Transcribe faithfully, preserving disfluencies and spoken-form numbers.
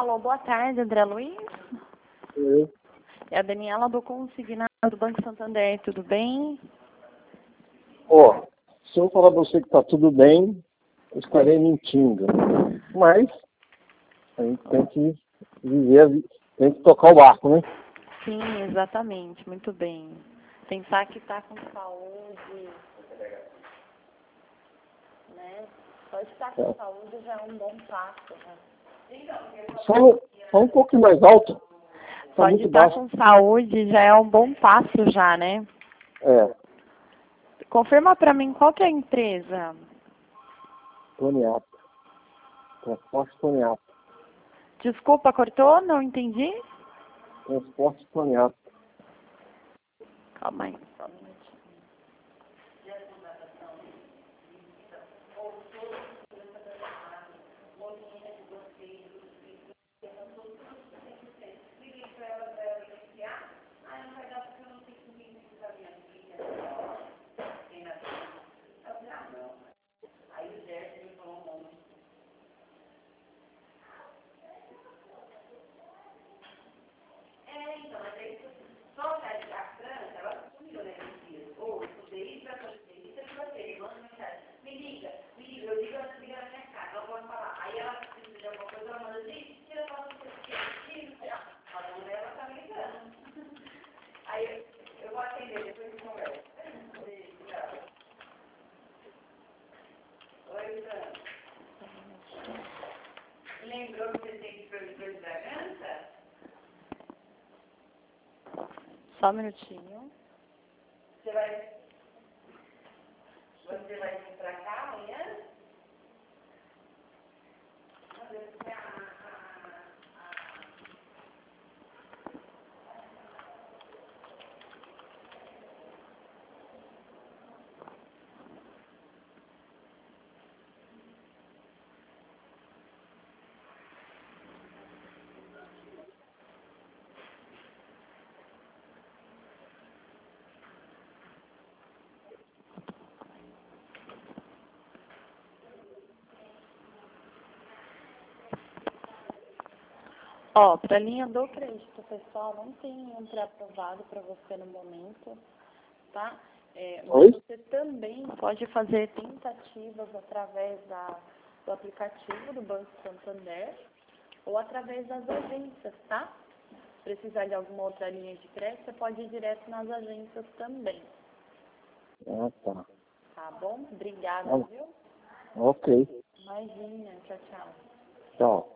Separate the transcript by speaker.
Speaker 1: Alô, boa tarde, André Luiz.
Speaker 2: Eu.
Speaker 1: É a Daniela do Consignado do Banco Santander, tudo bem?
Speaker 2: Ó, se eu falar pra você que tá tudo bem, eu estarei mentindo. Mas a gente tem que viver, a vi- tem que tocar o barco, né?
Speaker 1: Sim, exatamente, muito bem. Pensar que está com saúde, né? Só estar com
Speaker 2: É.
Speaker 1: saúde já é um bom passo, né?
Speaker 2: Só, só um pouquinho mais alto. Tá
Speaker 1: Só de
Speaker 2: muito
Speaker 1: estar
Speaker 2: baixo.
Speaker 1: com saúde já é um bom passo já, né?
Speaker 2: É,
Speaker 1: Confirma para mim qual que é a empresa.
Speaker 2: Toniato. Transporte Toniato.
Speaker 1: Desculpa, cortou? Não entendi?
Speaker 2: Transporte Toniato.
Speaker 1: Calma aí, só um minutinho.
Speaker 3: Lembrou que você tem que produzir de garganta?
Speaker 1: Só um minutinho.
Speaker 3: Você vai, você vai vir pra cá amanhã?
Speaker 1: Ó, para a linha do crédito, pessoal, não tem nenhum pré-aprovado para você no momento, tá? É, mas
Speaker 2: Oi?
Speaker 1: você também pode fazer tentativas através da, do aplicativo do Banco Santander ou através das agências, tá? Se precisar de alguma outra linha de crédito, você pode ir direto nas agências também,
Speaker 2: Ah, tá.
Speaker 1: tá bom? Obrigada,
Speaker 2: Ah,
Speaker 1: viu?
Speaker 2: ok.
Speaker 1: Imagina, tchau, tchau.
Speaker 2: Tchau.